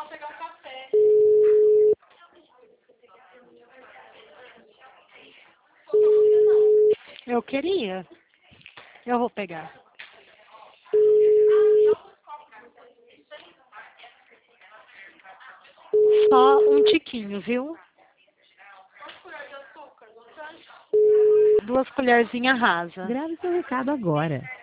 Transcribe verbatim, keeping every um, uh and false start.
Eu queria. Eu vou pegar. Só um tiquinho, viu? Duas colherzinhas rasas. Grave seu recado agora.